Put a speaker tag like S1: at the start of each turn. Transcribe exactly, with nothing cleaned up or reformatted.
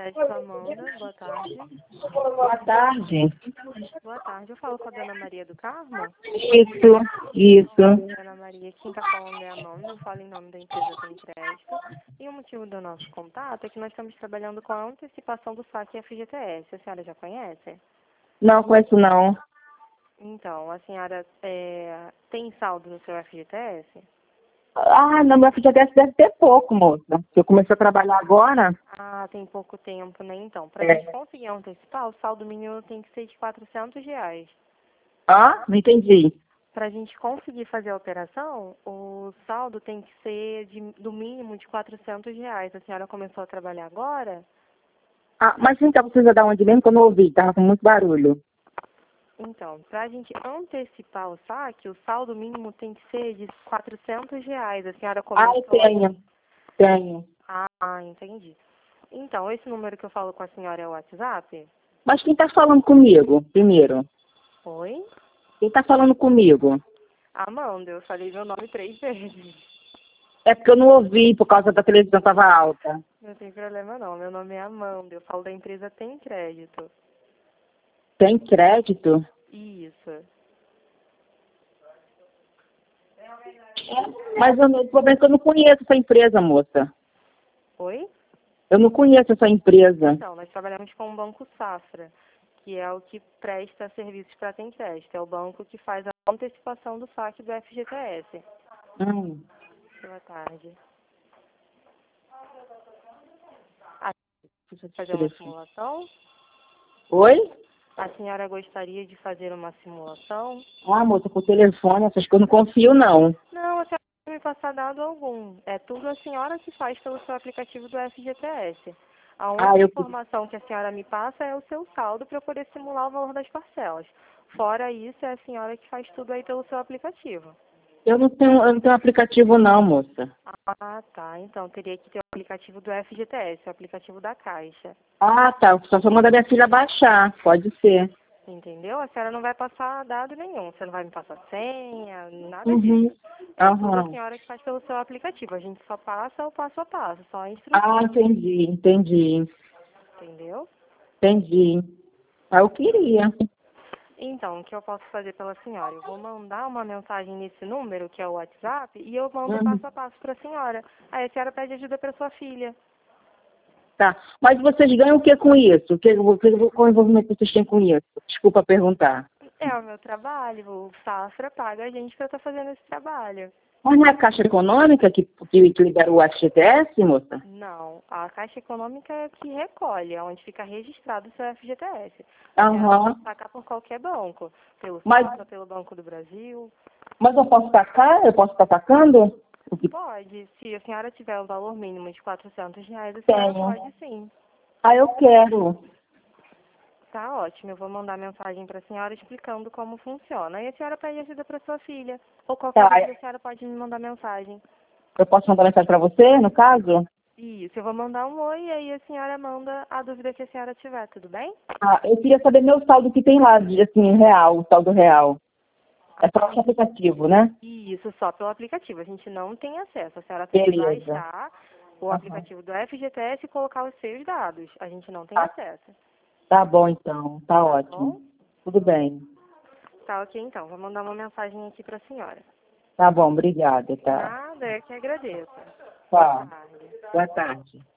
S1: Crédito, Amanda. Boa tarde.
S2: Boa tarde.
S1: Boa tarde. Eu falo com a Dona Maria do Carmo.
S2: Isso, isso.
S1: Dona Maria, quem está falando é a Amanda. Eu falo em nome da empresa Tem Crédito. E o motivo do nosso contato é que nós estamos trabalhando com a antecipação do saque F G T S. A senhora já conhece?
S2: Não conheço não.
S1: Então, a senhora é, tem saldo no seu F G T S?
S2: Ah, não, meu F G T S deve ter pouco, moça. Eu comecei a trabalhar agora.
S1: Ah, tem pouco tempo, né? Então, para a
S2: É.
S1: gente conseguir antecipar, o saldo mínimo tem que ser de quatrocentos reais.
S2: Ah, não entendi.
S1: Para a gente conseguir fazer a operação, o saldo tem que ser de, do mínimo de quatrocentos reais. A senhora começou a trabalhar agora?
S2: Ah, mas então precisa dar onde mesmo que eu não ouvi, tava com muito barulho.
S1: Então, para a gente antecipar o saque, o saldo mínimo tem que ser de quatrocentos reais. A senhora
S2: Ah, eu
S1: começou...
S2: tenho. Tenho.
S1: Ah, entendi. Então, esse número que eu falo com a senhora é o WhatsApp?
S2: Mas quem tá falando comigo, primeiro?
S1: Oi?
S2: Quem tá falando comigo?
S1: Amanda, eu falei meu nome três vezes.
S2: É porque eu não ouvi por causa da televisão tava alta.
S1: Não tem problema não, meu nome é Amanda, eu falo da empresa Tem Crédito.
S2: Tem crédito?
S1: Isso.
S2: Mas eu não- o problema é que eu não conheço essa empresa, moça.
S1: Oi?
S2: Eu não conheço essa empresa.
S1: Então, nós trabalhamos com o Banco Safra, que é o que presta serviços para Tem Crédito. É o banco que faz a antecipação do saque do F G T S.
S2: Hum.
S1: Boa tarde. A
S2: Deixa eu
S1: fazer uma
S2: telefone.
S1: simulação?
S2: Oi?
S1: A senhora gostaria de fazer uma simulação?
S2: Ah, moça, por telefone, essas coisas eu não confio, não.
S1: Não, a senhora não vai me passar dado algum. É tudo a senhora que faz pelo seu aplicativo do F G T S. A
S2: Ah,
S1: única
S2: eu...
S1: informação que a senhora me passa é o seu saldo para eu poder simular o valor das parcelas. Fora isso, é a senhora que faz tudo aí pelo seu aplicativo.
S2: Eu não tenho, eu não tenho aplicativo, não, moça.
S1: Ah, tá. Então, teria que ter o aplicativo do F G T S, o aplicativo da Caixa.
S2: Ah, tá. Só se eu mandar minha filha baixar. Pode ser.
S1: Entendeu? A senhora não vai passar dado nenhum. Você não vai me passar senha, nada
S2: Uhum.
S1: disso. É tudo a
S2: Aham.
S1: senhora que faz pelo seu aplicativo. A gente só passa o passo a passo, só a
S2: Ah,
S1: instrução.
S2: entendi, entendi.
S1: Entendeu?
S2: Entendi. Ah, eu queria.
S1: Então, o que eu posso fazer pela senhora? Eu vou mandar uma mensagem nesse número, que é o WhatsApp, e eu mando
S2: Uhum.
S1: passo a passo para a senhora. Aí a senhora pede ajuda para sua filha.
S2: Tá. Mas vocês ganham o que com isso? O que, o que, qual envolvimento vocês têm com isso? Desculpa perguntar.
S1: É o meu trabalho, o Safra paga a gente para estar fazendo esse trabalho.
S2: Mas não é a Caixa Econômica que, que, que libera o F G T S, moça?
S1: Não, a Caixa Econômica é que recolhe, é onde fica registrado o seu F G T S. A senhora
S2: Aham.
S1: pode sacar por qualquer banco, pelo
S2: Mas,
S1: Safra, pelo Banco do Brasil.
S2: mas eu posso tacar? Eu posso estar tacando? O que
S1: Pode, se a senhora tiver o valor mínimo de quatrocentos reais, a senhora
S2: tenho?
S1: pode sim.
S2: Ah, eu quero.
S1: Tá ótimo, eu vou mandar mensagem para a senhora explicando como funciona. E a senhora pede ajuda para sua filha. Ou qualquer
S2: Tá.
S1: dúvida, a senhora pode me mandar mensagem.
S2: Eu posso mandar mensagem para você, no caso?
S1: Isso, eu vou mandar um oi e aí a senhora manda a dúvida que a senhora tiver, tudo bem?
S2: Ah, eu queria saber meu saldo que tem lá, de, assim, real, o saldo real. É só o aplicativo, né?
S1: Isso, só pelo aplicativo. A gente não tem acesso. A senhora tem que
S2: Beleza.
S1: baixar o
S2: Aham.
S1: aplicativo do F G T S e colocar os seus dados. A gente não tem
S2: Tá,
S1: acesso.
S2: tá bom, então. Tá
S1: Tá
S2: ótimo.
S1: bom?
S2: Tudo bem.
S1: Tá ok, então. Vou mandar uma mensagem aqui para a senhora.
S2: Tá bom, obrigada, tá.
S1: Nada, eu que agradeço. Boa
S2: Tá.
S1: tarde.
S2: Boa tarde.